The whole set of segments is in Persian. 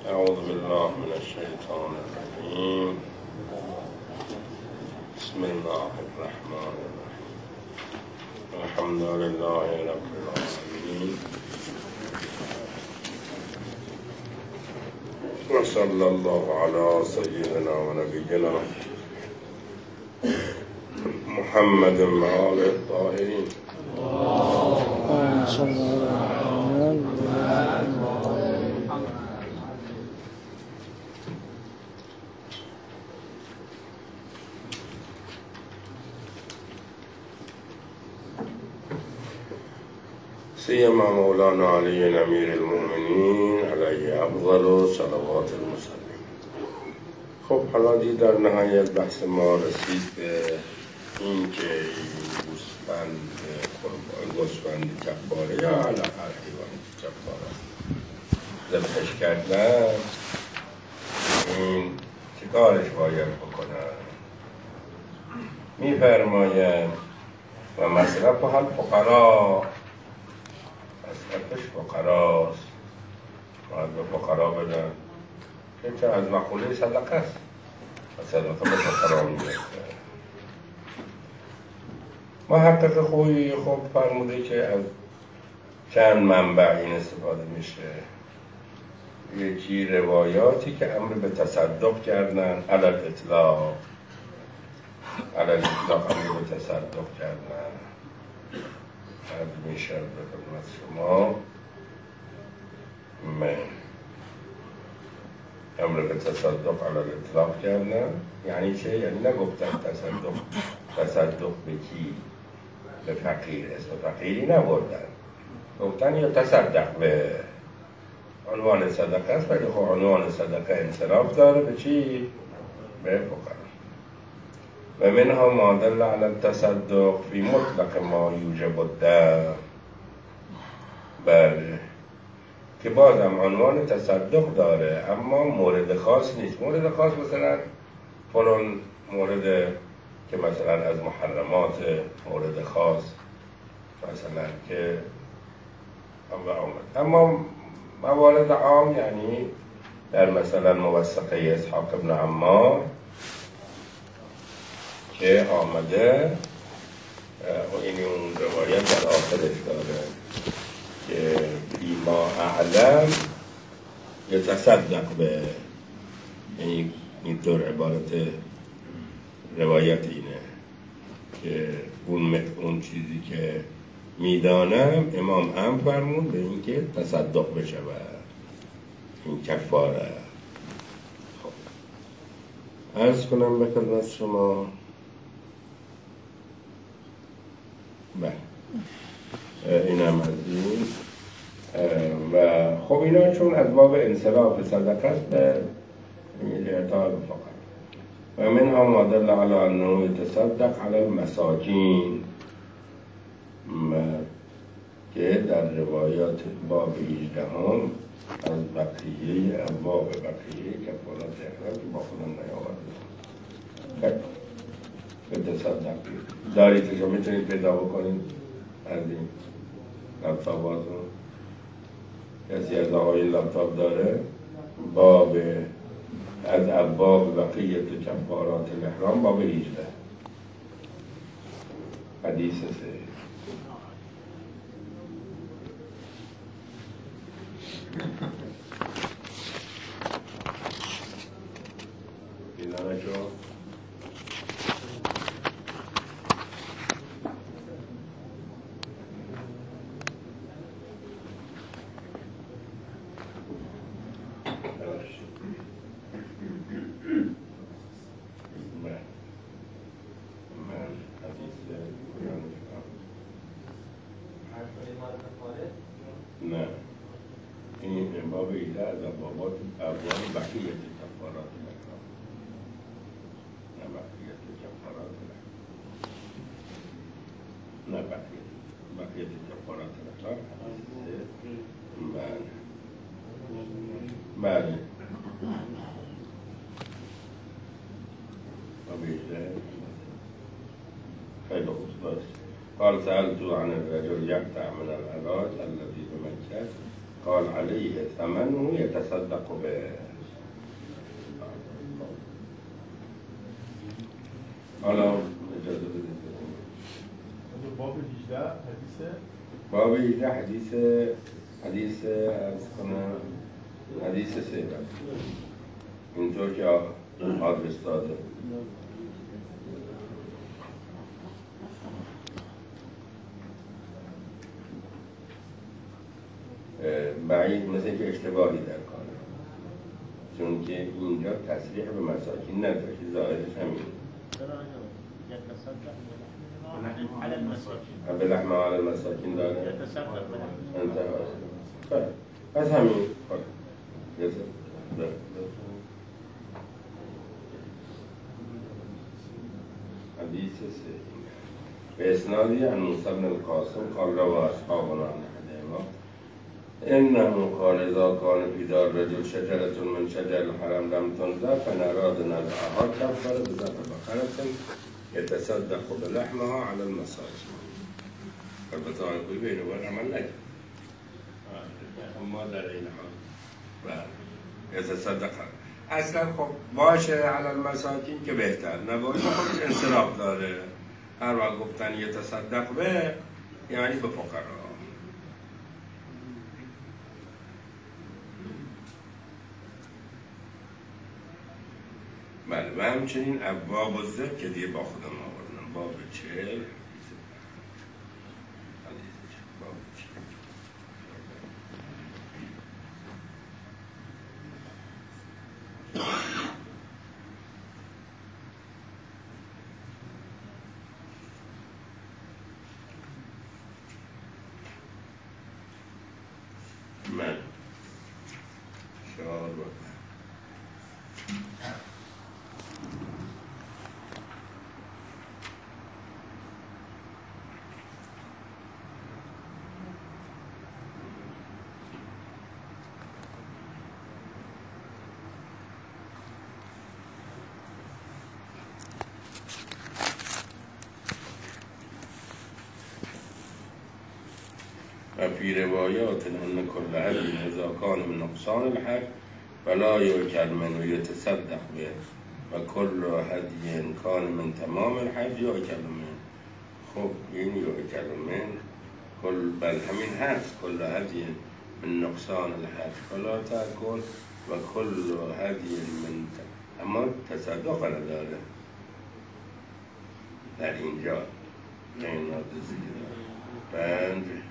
أعوذ بالله من الشيطان الرجيم. بسم الله الرحمن الرحيم. الحمد لله رب العالمين، وصلى الله على سيدنا ونبينا محمد وآله الطاهرين. سيما مولانا علي امیر المؤمنین علیه افضل صلوات المسلمین. خب حالا در نهایت بحث ما رسید به این که گوسفند کفاره یا علاقه حیوان کفاره ذبحش کردن، این چه کارش باید بکنن؟ میفرماید و مصرفها الفقراء، مصرفش فقراست، باید به فقرا بدن، که از مقوله صدقه است و صدقه به فقرا میگرده. محقق خویی خب فرموده که از چند منبع این استفاده میشه. یکی روایاتی که امر به تصدق کردن، علی الاطلاق امر به تصدق کردن. عرض میشه به خدمت شما امر به تصدق علی الاطلاق کردن. یعنی چه؟ یعنی نگفتن تصدق به کی؟ به فقیر، اسم فقیری نبردن، گفتن یا تصدق به عنوان صدقه است، ولی خب عنوان صدقه انصراف داره به چی؟ به فقرا. و منها ما دل علی التصدق فی مطلق ما یوجب الدم. بله، که بازم عنوان تصدق داره اما مورد خاص نیست. مورد خاص مثلا فلان مورد که مثلا از محرمات، مورد خاص مثلا که آمد. اما موارد عام یعنی در مثلا موثقه اسحاق ابن عمار که آمده و این اون روایت در آخرش داره که بیما اعلم یتصدق به، یعنی اینطور عبارت روایت اینه که اون چیزی که میدانم امام هم فرمون به این که تصدق بشه و این کفاره. خب عرض کنم به خدمت شما این هم از این و خب اینا چون از باب انصراف صدقه است به اعطاء فقط. و منها ما دل علی انه یتصدق علی المساکین، که در روایات باب 18 هم از بقیه ابواب بقیه کفارات احرام که با خودم نیاورده به تصدق دارید که شما میتونید پیدا بکنید از این لپتاپات رو. کسی از آقای لپتاپ داره باب از ابواب بقیه کفارات الاحرام باب 18 حدیث 3. دیدانه شو نه، این باب 18 از ابواب بقیه کفارات الاحرام، نه بقیه کفارات الاحرام، نه بقیه کفارات الاحرام. بله باب 18 خیلی خوب داشت. قال سألت عن الرجل يقطع من الأراض الذي بمكة قال علیه ثمنه یتصدق به. حالا اجازه بدید باب 18 حدیث باب 18 حدیث از کنم حدیث 3 اینطور که آدرس داده. بعید مثل که اشتباهی در کاره، چون که اینجا تصریح به مساکین نداره که ظاهرش همین به لحمه علی المساکین داره انتها پس همین حدیث 3 به اسنادی عن موسی بن القاسم قال روى اصحابنا عن احدهما انه قال اذا كان في دار رجل شجرة من شجر الحرم لم تنزع فان اراد نزعها كفر بذبح بقرة يتصدق بلحمها على المساكين. البته آقای بین وبین عمل نکرد، اما در این حال يتصدق اصلا خب باشه علی المساکین که بهتر، نباشه خودش انصراف داره. هر وقت گفتن یتصدق به یعنی به فقرا. بله و همچنین ابواب الذکر که دیگه با خودم آوردم باب 40 من شعار و فی روایات ان کل هدی اذا کان من نقصان الحج فلا یؤکل منه یتصدق به و کل هدی کان من تمام الحج یؤکل منه. خب این یؤکل منه کل بل همین هست کل هدی من نقصان الحج فلا تأکل و کل هدی من اما تصدق نداره در اینجا این بند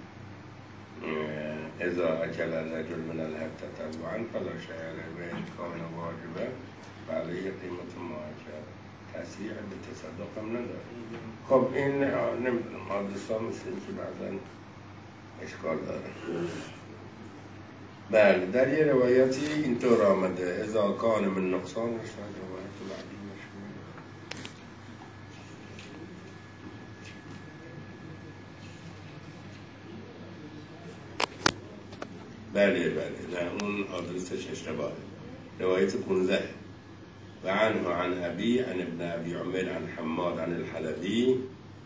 اذا اکل الرجل من الحج تطوعا فلا شیء علیه و ان کان واجبا فعلیه قیمت ما اکل. تصریح به تصدق هم نداره. خب این نمیدونم حادثه مثل این که بعضا اشکال داره. بله در یه روایتی اینطور آمده اذا کان من نقصان شاید روایت بعدی مشهور. بله نه اون آدرسش اشتباهه. روایت 15 و عنه عن ابی عن ابن ابی عمر عن حماد عن الحلبی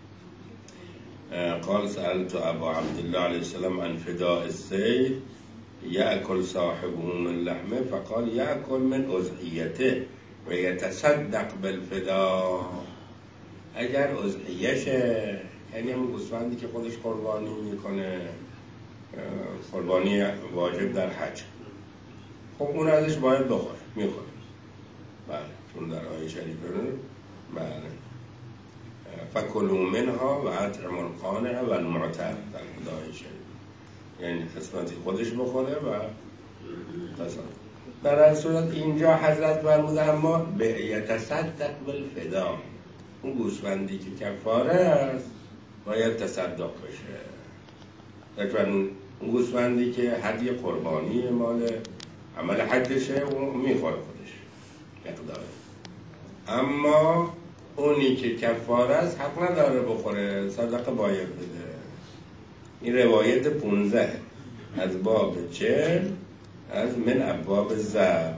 قال سألت ابا عبد الله علیه السلام عن فداء السید یأکل صاحبه من لحمه فقال یأکل من اضحیته و یتصدق بالفداء. اگر اضحیشه یعنی همون گوسفندی که خودش قربانی میکنه، قربانی واجب در حج، خب اون ازش باید بخوره، میخوره. بله چون در آیه شریفه بله فکلوا منها و اطعموا القانع و المعتر در آیه شریفه، یعنی قسمتی خودش بخوره و تصدق. در هر صورت اینجا حضرت فرموده اما به یتصدق بالفداء، اون گوسفندی که کفاره است باید تصدق بشه. لکن اون گوسفندی که هدیه قربانی مال عمل حجشه اون میخوره خودش مقداره، اما اونی که کفاره است حق نداره بخوره، صدقه باید بده. این روایت 15 از باب 40 از من ابواب الذبح.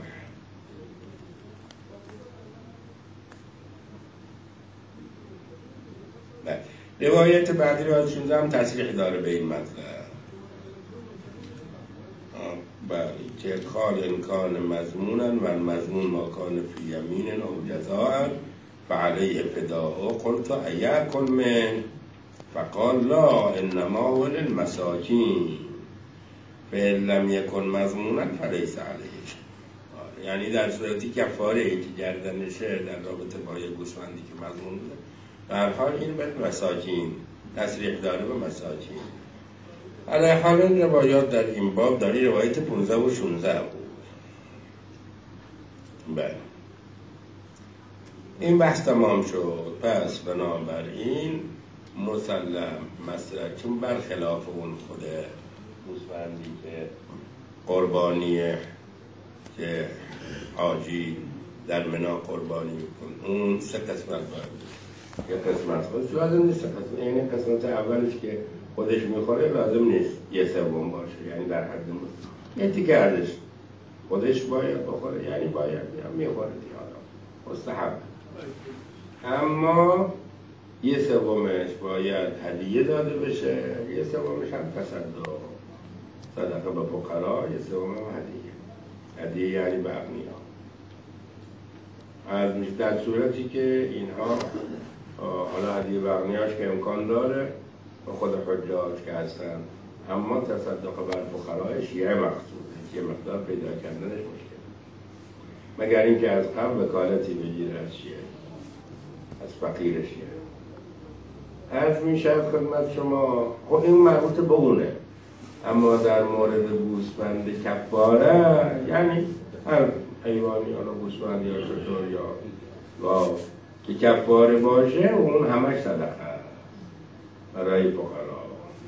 روایت بعدی رو از 16 هم تصریح داره به این مطلب. بله که قال ان کان مضمونا و المضمون ما کان فی یمین او جزاء فعلیه فداء قلت ایکن من فقال لا انما هو للمساکین فإن لم یکن مضمونا فلیس علیه. یعنی در صورتی کفاره که گردنشه در رابطه با یک گوسفندی که مضمون بوده به هر حال این به مساکین تصریح داره به مساکین. علیه حال این روایات در این باب داری روایت 15 و 16 بود. بله این بحث تمام شد. پس بنابراین مسلم مسلک چون برخلاف اون خود گوسفندی که قربانیه که حاجی در منا قربانی میکن اون 3 قسمت باید یه قسمت خودش لازم نیست یعنی قسمت اولش که خودش میخوره لازم نیست 1/3 باشه یعنی در حد یه تیکه ازش خودش باید بخوره یعنی باید میخوره دیگه مستحب. اما 1/3 باید هدیه داده بشه 1/3 هم صدقه به فقرا 1/3 هدیه یعنی به اغنیا. از در صورتی که اینها حالا هدیه به اغنیاش که امکان داره و خود حجاج که هستن اما تصدق بر فقرایش یه مقصوده یه مقدار پیدا کردنش مشکل مگر اینکه از قبل وکالتی بگیره از چیه از فقیرش از میشه خدمت شما خب این مربوط به اونه. اما در مورد گوسفند کفاره یعنی هر حیوانی حالا گوسفند یا شتر یا گاو که کفاره باشه اون همش صدقه است برای فقرا.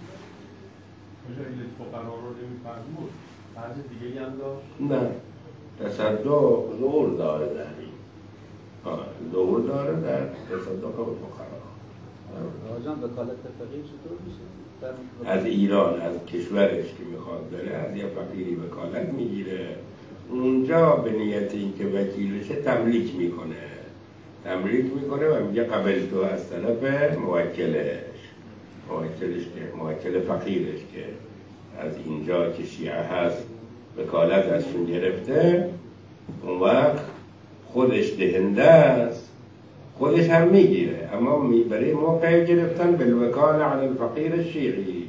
علت فقرا رو نمی‌فرمود بعض دیگه هم داشت؟ نه تصدق ظهور داره در این ظهور داره در تصدق به فقرا. راجان وکالت فقیر چطور میشه؟ از ایران از کشورش که میخواد بره از یه فقیری وکالت میگیره اونجا به نیت اینکه وکیلشه تملیک میکنه و میگه قبل تو از طرف موکلش که موکل فقیرش که از اینجا که شیعه هست وکالت ازشون گرفته اون وقت خودش دهنده است خودش هم میگیره اما برای موقع گرفتن بالوکاله علی الفقیر الشیعی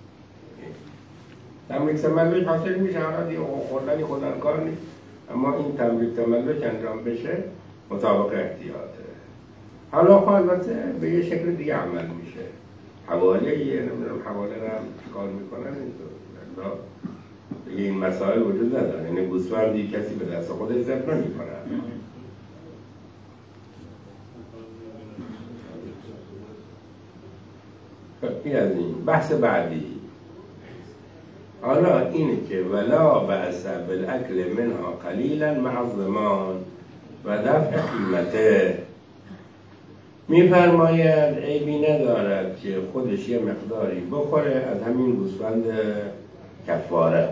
تملیک تملک حاصل میشه حالا دیگه خوردنی خودن کار نیست اما این تملیک تملک انجام بشه مطابق احتیاطه. حالا البته به یه شکل دیگه عمل میشه حواله نمیدونم حواله رو هم کار میکنن اینطور دیگه این مسائل وجود نداره یعنی گوسفندی کسی به دست خودش ذبح نمیکنه. این از این بحث بعدی. حالا اینه که ولا بأس بالاکل منها قلیلا مع الضمان و دفع قیمته میفرماید عیبی ندارد که خودش یه مقداری بخوره از همین گوسفند کفاره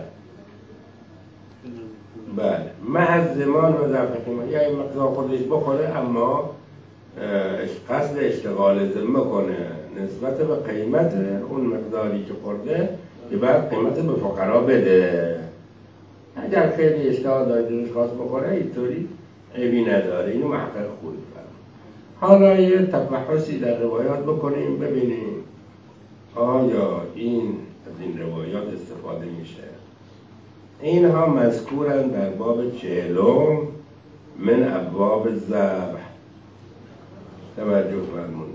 بله مع الضمان و دفع قیمته یعنی مقدار خودش بخوره اما قصد اشتغال ذمه کنه نسبت به قیمت اون مقداری که خورده که بعد قیمت به فقرا بده. اگر خیلی اشتغال داره خواست بخوره اینطوری عیبی نداره. اینو محقق خوبی فرم. حالا یه تبحثی در روایات بکنیم ببینیم آیا این از این روایات استفاده میشه. اینها مذکورن در باب 40 من ابواب الذبح. توجه فرمونید.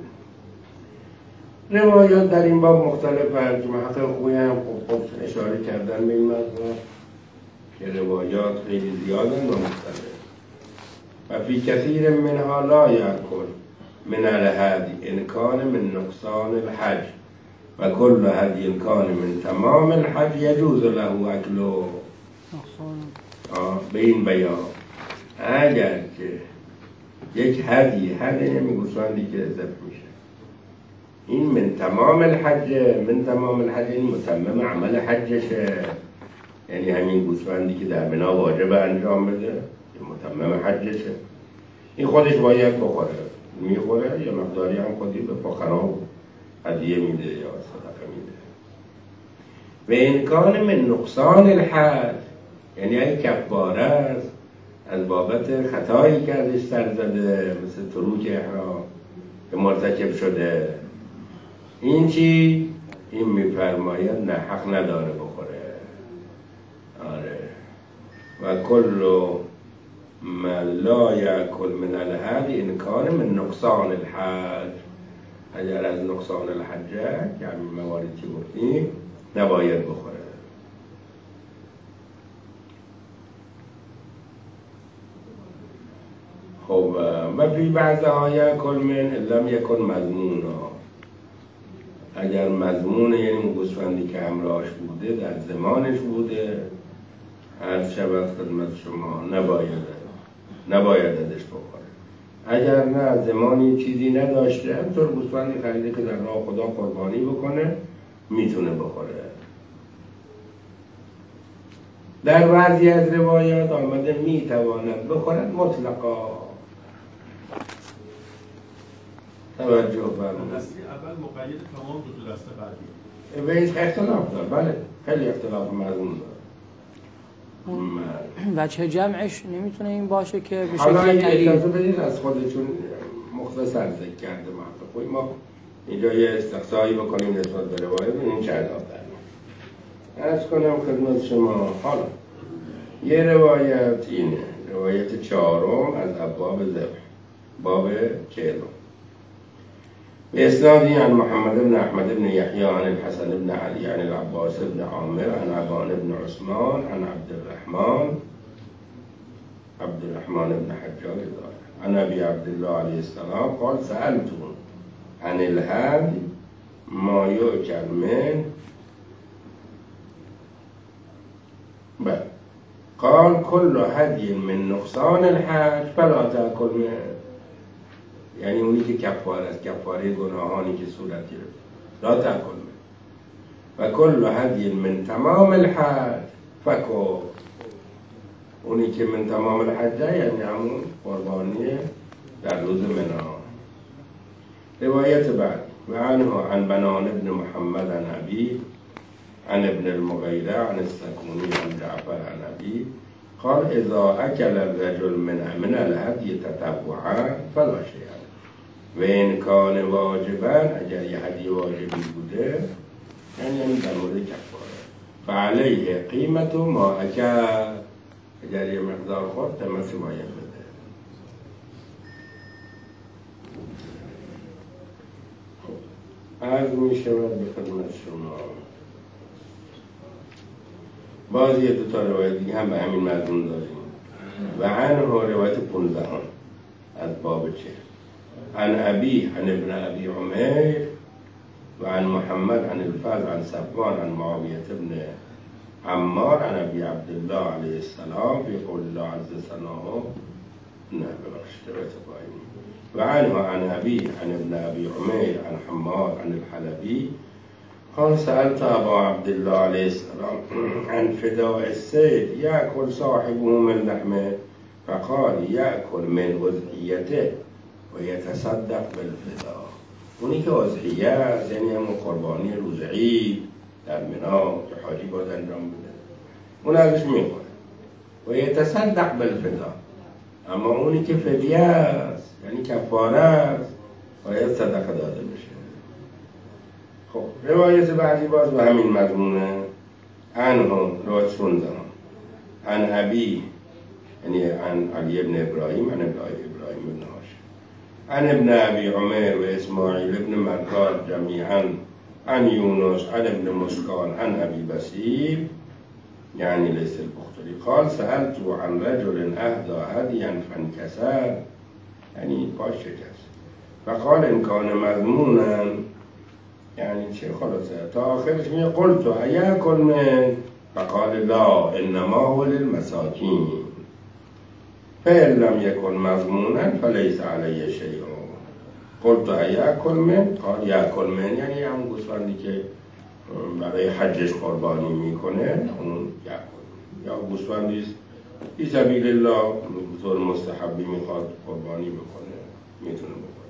روایات در این باب مختلفند که محقق خوبی هم خوب اشاره کردن به این مطلب که روایات خیلی زیادن و مختلف و فی کثیر منها لا یأکل من الهدی ان کان من نقصان الحج و کل هدی ان کان من تمام الحج یجوز له اکله. به این بیان اگر که یک هدی نمیگوسفندی که ذبح میشه این من تمام الحج یعنی متمم عمل حجشه یعنی همین گوسفندی که در بنا واجب انجام بده متمم حجشه این خودش باید بخوره میخوره یا مقداری هم خودی به فقرا هدیه میده یا صدقه میده. و امکان من نقصان الحج یعنی اگه کفاره است از بابت خطایی که ازش سر زده مثل تروک احرام که مرتکب شده، این چی؟ این میفرماید نه، حق نداره بخوره. آره. و کل من لا یأکل من الهدی ان کان من نقصان الحج، اگر از نقصان الحجه که همین مواردی که گفتیم نباید بخوره. خب و فی بعضها یأکل من لم یکن مضمونا، اگر مضمونه یعنی اون گوسفندی که همراهش بوده در زمانش بوده، عرض شود خدمت شما نباید ازش بخوره. اگر نه زمانی چیزی نداشته، همطور گوسفندی خریده که در راه خدا قربانی بکنه میتونه بخوره. در بعضی از روایات آمده میتواند بخورد مطلقا. توجه فرمایید. دسته اول مقید تمام دو دسته بعدی. به این اختلاف داره، بله خیلی اختلاف مضمون داره. وجه جمعش نمیتونه این باشه که به حالا شکل اگه دلیل اجازه بدید از خودشون مختصر ذکر کرده محقق، ما اینجا یه استقصایی بکنیم نسبت به روایت این چه علاقه داره. عرض کنم خدمت شما، حالا یه روایت اینه، روایت 4 از ابواب ذبح، باب 40 بإسناده عن محمد بن أحمد بن يحيى عن الحسن بن علي عن العباس بن عامر عن عبان بن عثمان عن عبد الرحمن بن حجاج عن أبي عبد الله عليه السلام قال سألت عن الهدي ما يؤكل منه قال كل هدي من نقصان الحج فلا تأكل منه، یعنی اونی که کفاره است، کفاره گناهانی که صورت گرفت، لا تأکل من. و کل هدی من تمام الحج فکو، اونی که من تمام الحج یعنی همون قربانی در روز منا. روایت بعد و عنه عن بنان ابن محمد عن ابی عن ابن المغیره عن السکونی عن جعفر عن ابی قال اذا اکل الرجل من الهدی تطوعا فلا شیء و این کان واجبا، اگر یه هدیه واجبی بوده یعنی در مورد کفاره، فعلیه قیمت ما اکل، اگر یه مقدار خورد تمسی باید بده. عرض می شود به خدمت شما باز یه دوتا روایت دیگه هم به همین مضمون داریم. و عنه روایت 15 از باب 40 عن أبي عن ابن أبي عمير وعن محمد عن الفضل عن صفوان عن معاوية بن عمار عن أبي عبد الله عليه السلام في قول الله عز ثناؤه وعنه عن أبي عن ابن أبي عمير عن حماد عن الحلبي قال سألت أبا عبد الله عليه السلام عن فداء السيد يأكل صاحبه من لحمه فقال يأكل من أضحيته و یتصدق بالفدا، اونی که اضحیه است یعنی همون قربانی روز عید در منا که حاجی باید انجام بده، اون ازش میخوره. و یتصدق بالفدا، اما اونی که فدیه است یعنی کفاره است باید صدقه داده بشه. خب روایت بعدی باز به همین مضمونه. عنه روایت 16 عن ابی یعنی عن علی ابن ابراهیم عن ابراهیم ابن هاشم عن ابن أبي عمير وإسماعيل ابن مرقاد جميعا عن يونس عن ابن مسكان عن أبي بسير يعني ليس البختري قال سألت عن رجل أهدى هديا فانكسر يعني باش شکست فقال إن كان مضمونا يعني چه خلاصه تا آخرش می قلت أيأكل من فقال لا إنما هو للمساكين فإن لم يكن مضمونا فليس علي شيء قلت أيأكل من قال يأكل من یعنی همون گوسفندی که برای حجش قربانی میکنه اون یأکل، یا گوسفندی فی سبیل الله طور مستحبی میخواد قربانی بکنه میتونه بکنه.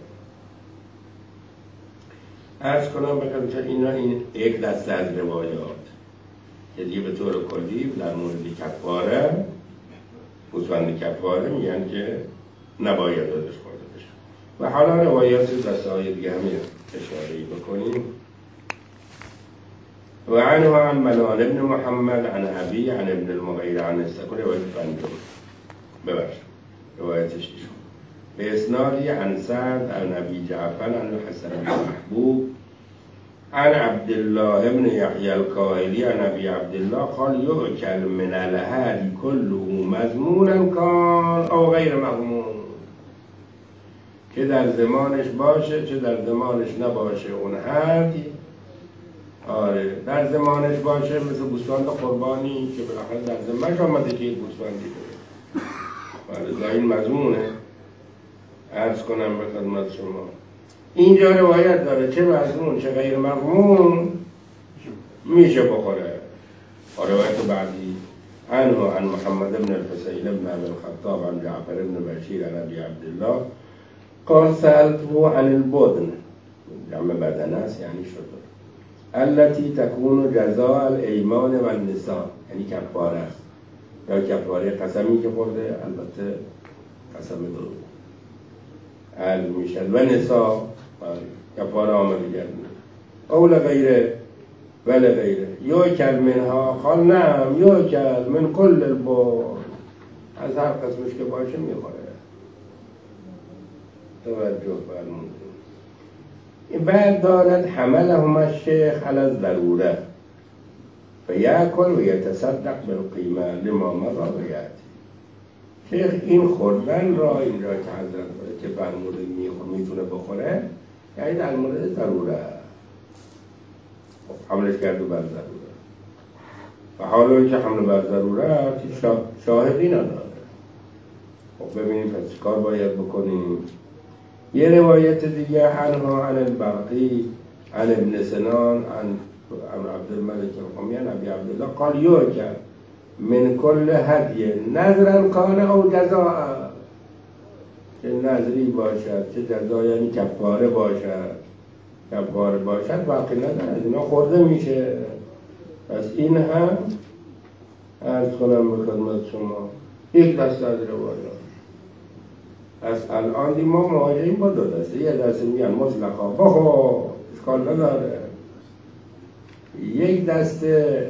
عرض کنم بکنم این یک دسته از روایات که دیگه به طور کلی در مورد کفاره گوسفند کفاره میگن که نباید ازش خورده بشه. و حالا روایات دسته‌های دیگه همین اشاره‌ای بکنیم. و عنه عن منال ابن محمد عن ابی عن ابن المغیر عن استقل روایت بنده ببخش روایتش ایشون به اسنادی عن سعد عن ابی جعفر عن حسن بن محبوب عن عبد الله ابن يحيى الكاهلي عن ابي عبد الله قال يؤكل من الهدي كله مضمونا كان او غیر مضمون، که در زمانش باشه چه در زمانش نباشه اون هدی. آره در زمانش باشه مثل گوسفند قربانی که بالاخره در زمانش آمده که یک گوسفندی داره، آره این مضمونه. عرض کنم به خدمت شما اینجا روایت داره چه مضمون چه غیر مضمون میشه بخوره. روایت بعدی عنه عن محمد بن الحسين بن ابي الخطاب عن جعفر بن بشير عن ابي عبد الله قال سألته عن البدن جمع بدن است یعنی شطور التي تكون جزاء الایمان و النساء، یعنی کفاره است یا کفاره قسمی که خورده، البته قسم درو علم میشد و نساء کفاره آمده گرد اول غیره ولی غیره یوکل منها قال نعم یوکل من کل البر، از هر قسمش که باشه میخوره. توجه فرمودید. بعد دارد حملهم الشیخ علی الضروره فیأکل و یتصدق بالقیمه لما مضى و یأتی. شیخ این خوردن را اینجا که حضرت که فرموده میتونه بخوره یعنی در مورد ضروره حملش کرده بر ضروره و حالا که حمل بر ضروره شاهدی نداره. خب ببینیم پس چیکار باید بکنیم. یه روایت دیگه عنها عن البرقی عن ابن سنان عن عبد الملك القمی عن ابی عبدالله قال یوکل من کل هدیه نظرا کان او جزاء، چه نظری باشد چه جزا یعنی کفاره باشد باقی نداره، از اینا خورده میشه. پس این هم عرض کنم به خدمت شما یک دسته از روایات. از الان دی ما مواجهیم با دو دسته، یه دسته میگن مطلقا بخور اشکال نداره، یک دسته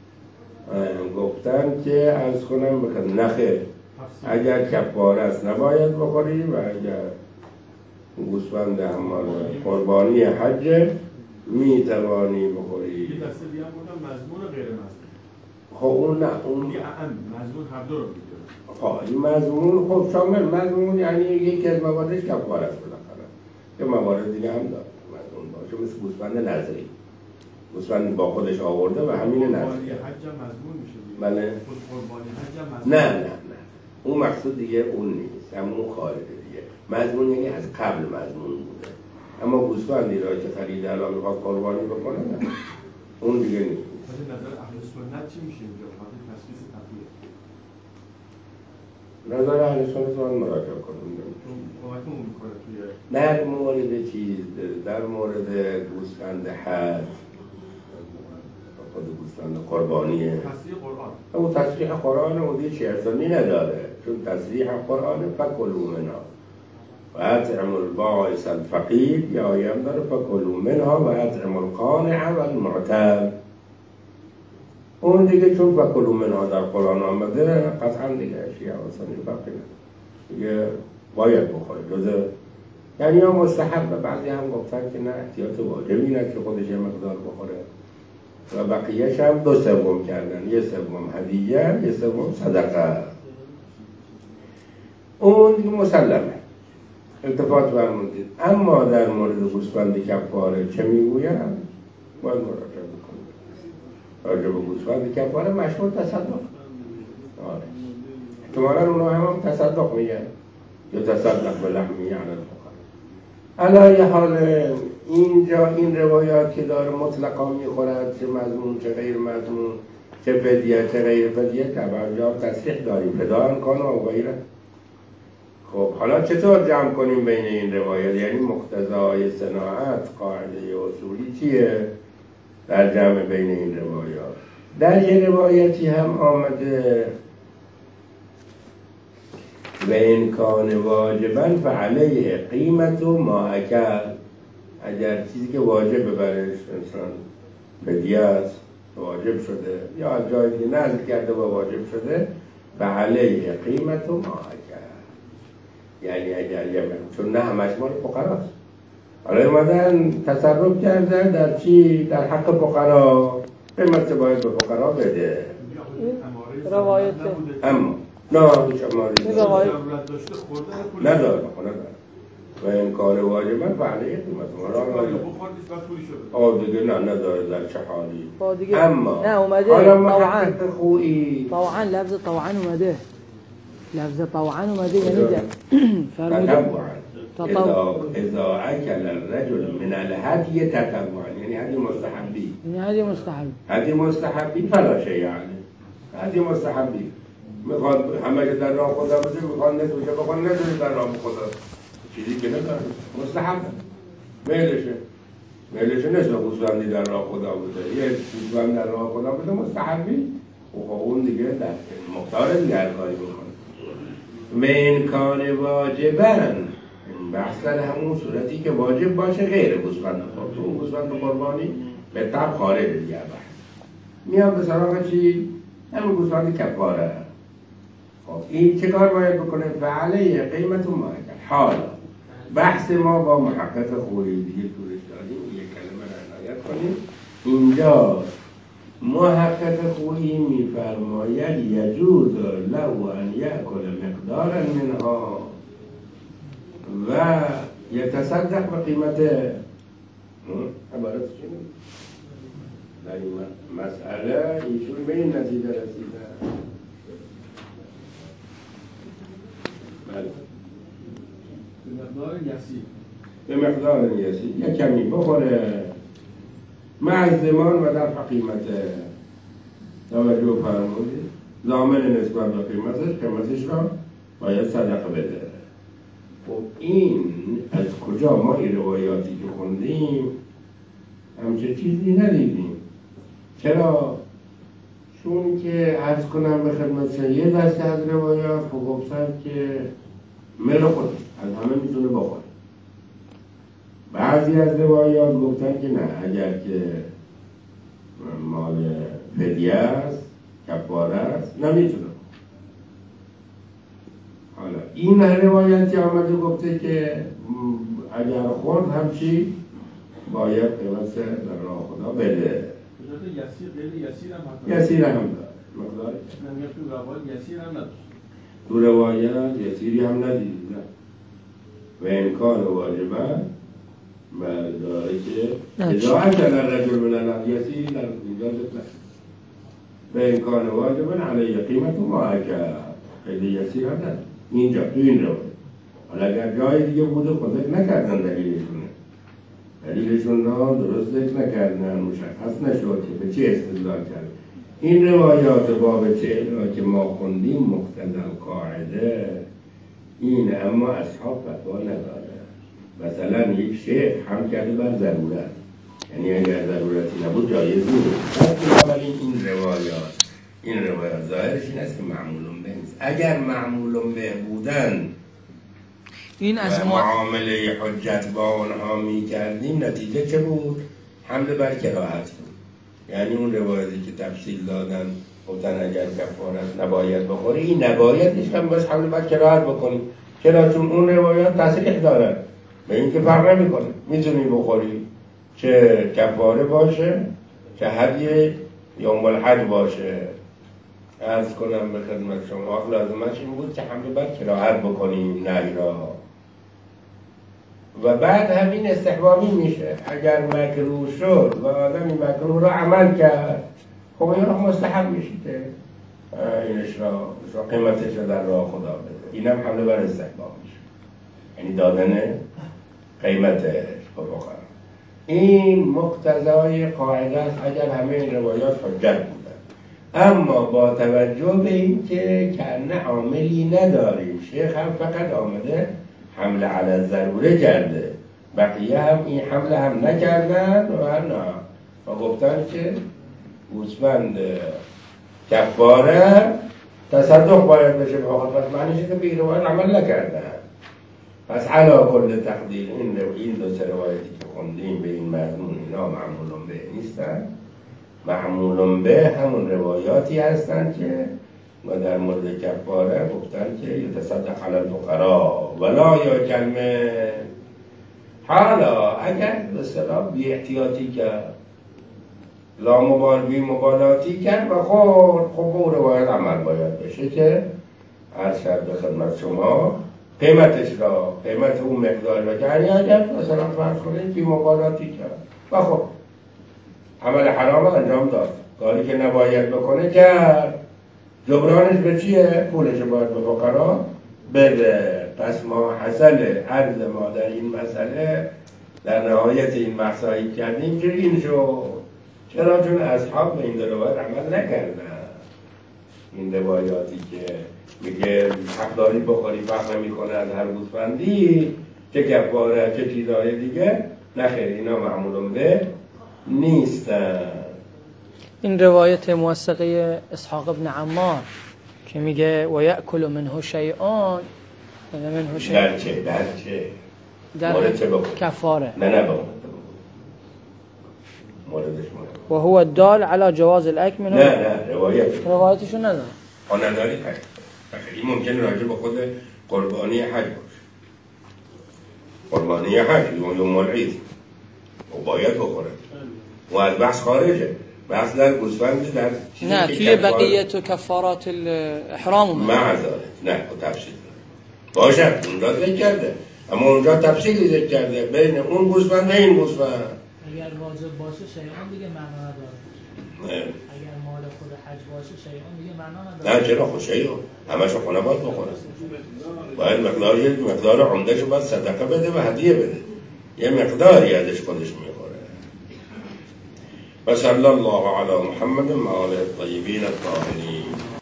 گفتن که عرض کنم بخواد نخیر اگر کفاره است نباید بخوری و اگر گوسفند حمال قربانی حج میتوانی بخوری. یه دسته دیگه هم بودن مضمون و غیر مضمون. خب اون نه اون مضمون هر دو رو میگه. خب این مضمون خب شامل مضمون یعنی یکی از مواردش کفاره است بالاخره، یه موارد دیگه هم داره مضمون باشه مثل گوسفند نظری، گوسفند با خودش آورده و همین نظری. قربانی حج هم مضمون میشه. بله. قربانی حج هم مضمون. نه اون مقصود دیگه اون نیست، اما اون خارجه دیگه. مضمون یعنی از قبل مضمون بوده، اما گوسفندی را که خریده الان میخواد قربانی بکنه نه اون دیگه نیست. ولی نظر اهل سنت چی میشه اینجا؟ خاطر تشخیص تطبیق. نظر اهل سنت رو مراجعه کنیم. کمکمون میکنه توی در مورد چیز در مورد گوسفند حج خود گوسفند قربانیه تصریح قرآن. اون تصریح قرآن اون دیگه چرسانی نداره، چون تصریح قرآن فکلوا منها و اطعموا البائس الفقیر یا آیم داره فکلوا منها و اطعموا القانع و المعتر. اون دیگه چون فکلوا منها در قرآن آمده قطعا دیگه شیعه و سنی باقی دیگه باید بخوره جزء یعنی یا مستحب. بعضی هم گفتن که نه احتیاط واجبی نه که خودش یه مقدار بخوره و بقیهش هم 2/3 کردن، 1/3 هدیه 1/3 صدقه. اون دیگه مسلمه التفات فرمودید. اما در مورد گوسفند کفاره چه میگویم؟ باید مراجعه بکنید. راجع به گوسفند کفاره مشمول تصدق. آره احتمالاً اونا هم تصدق میگن یا تصدق به لحمی علی الفقراء. علی حال اینجا این روایات که داره مطلقا میخورد چه مضمون چه غیر مضمون چه فدیه چه غیر فدیه طبعا جا تصریح داریم فدان کن و غیره. خب حالا چطور جمع کنیم بین این روایات؟ یعنی مقتضای صناعت قاعده اصولی چیه در جمع بین این روایات؟ در یه روایتی هم آمده و این کان واجبا فعلیه قیمت و ما اکل، اگر چیزی که واجب برش انسان فدیه است واجب شده یا از جای دیگه نزد کرده و واجب شده فعلیه قیمت و ما اکل، یعنی اگر یه چون نه همش مال فقراست، حالا اومدن تصرف کردن در چی؟ در حق فقرا، قیمت باید به فقرا بده. روایت اما نه هیچ اماری روایت نداره و این کار واجبا فعلیه قیمت دیگه نه نداره در چه حالی. اما نه اومده حالا محقق خویی طوعا، لفظ طوعا اومده، لفظ طوعا اومده یعنی تطوعا تطوع اذا اکل الرجل من الهدی تطوعا، یعنی هدی مستحبی، یعنی هدی مستحب، هدی مستحبی فلا شیء یعنی هدی مستحبی میخواد همه که در راه خدا بده، میخواد نتوشه بخواد نتوشه در راه خدا، چیزی که نداره مستحب میلشه نشد گوسفندی در راه خدا بده، یه گوسفند در راه خدا بده مستحبی و اون دیگه در مختار دیگه هر کاری بکنه. من کان واجبن بحث همون صورتی که واجب باشه غیر گوسفند خورد، اون گوسفند قربانی به طب خارج دیگه بحث میام به سراغ چی؟ همون گوسفند کفاره. خب این چه کار باید بکنه؟ فعلیه قیمت و مارکت. حالا بحث ما با محقق خوری دیگه طورش داریم، یک کلمه را عنایت کنیم. اینجا محقق خوری میفرماید یجوز لو ان یأکل مقدارا منها و یتصدق به قیمته. عبارت چی بود؟ در این مسئله ایشون به این نتیجه رسیده. بله به مقدار یسیر یک کمی بخوره مع زمان و در قیمت توجه فرمودید، ضامن نسبت به قیمتش را باید صدقه بده. خب این از کجا ما این روایاتی که خوندیم همچه چیزی ندیدیم؟ چرا؟ چون که عرض کنم به خدمت یه دسته از روایات خب گفتن که مل خود از همه میتونه بخوره، بعضی از روایات گفتن که نه اگر که مال فدیه است کفاره است نمیتونه. حالا این روایتی آمده گفته که اگر خورد همچی باید قیمت در راه خدا بده. یسیر هم داره مقدار تو روایت یسیری هم ندیدید نه و امکان واجبه داره که اذا اکل الرجل من اليسیر در اینجا ذکر و امکان واجبه علیه قیمت ما اکل خیلی یسیر هم داره اینجا تو این روایت. حالا اگر جای دیگه بوده خود ذکر نکردن دلیلشون را درست ذکر نکردن، مشخص نشد که به چه استدلال کرد. این روایات باب چه که ما خوندیم مقتضی قاعده این، اما اصحاب فتوا نداره. مثلا یک شیخ هم کرده بر ضرورت، یعنی اگر ضرورتی نبود جایز نیست. ولی این روایات ظاهرش این است که معمولون به نیست. اگر معمولون به بودن این از معامله حجت با آنها می کردیم نتیجه چه بود؟ حمل بر کراهت بود. یعنی اون روایتی که تفصیل دادن گفتن اگر کفارت نباید بخوری، این نبایدش هم باز حمل بر کراهت بکنی. چرا؟ چون اون روایات تصریح دارن به این که فرق نمیکنه، میتونی بخوری چه کفاره باشه چه هدیه یا ملحد باشه. عرض کنم به خدمت شما لازمش این بود که حمل بر کراهت بکنیم نهی را و بعد همین استحبابی میشه. اگر مکروه شد و آدمی مکروه را عمل کرد خب این را مستحب میشیده، اینش را قیمتش را در راه خدا بده. این هم حمله بر استحباب میشه، یعنی دادن قیمتش به فقرا. این مقتضای قاعده است اگر همه این روایات حجت بودن. اما با توجه به این که کنه عاملی نداریم، شیخ هم فقط آمده حمله علی ضروره کرده، بقیه هم این حمله هم نکردن و نه و گفتن که گوسفند کفاره تصدق باید بشه بخاطر پس معنیشه که به این روایت عمل نکردن. پس علا کل تقدیر این دو سه روایتی که خوندیم به این مضمون اینا معمول به نیستن. معمول به همون روایاتی هستند که و در مورد کفاره گفتن که یتصدق علی الفقراء ولا یا کلمه. حالا اگر به اصطلاح بی احتیاطی کرد، بی مبالاتی کرد و خب اون روایت عمل باید بشه که عرض کرد به خدمت شما قیمتش را قیمت اون مقدار و که اگر مثلا فرض کنید بی مبالاتی کرد و خب عمل حرام انجام داد، کاری که نباید بکنه کرد، جبرانش به چیه؟ پولش باید به فقرا بده. پس ما حاصل عرض ما در این مسئله در نهایت این مسائل کردیم که این شد. چرا؟ چون اصحاب به این روایت عمل نکردن. این روایاتی که میگه حق داری بخوری فقر میکنه از هر گوسفندی چه کفاره چه چیزهای دیگه، نخیر اینا معمول به نیستن. این روایت موثقه اسحاق ابن عمار که میگه و یأکل منه شیئان منه شیئان در چه؟ در مورد چه بخور؟ کفاره. نه موردش و هو الدال على جواز الاكل منه. نه روایتشو ندارم. نداری این ممکنه راجع به خود قربانی حج باشه. قربانی حج یوم العید و باید بخوره و از بحث خارجه. بحث در گوسفند در نه توی بقیت و کفارات الاحرام معذاره نه تفصیل باشه اونجا ذکر کرده، اما اونجا تفصیلی ذکر کرده بین اون گوسفند و این گوسفند. اگر واجب باشه شیئان دیگه معنا نداره. اگر مال خود حج باشه شیئان دیگه معنا نداره. نه چرا خود شیئان همشو خونه باید بخوره، باید مقدار عمدهشو باید صدقه بده و هدیه بده، یه مقداری ازش خودش میخوره. و صلی الله علی محمد و آله الطیبین الطاهرین.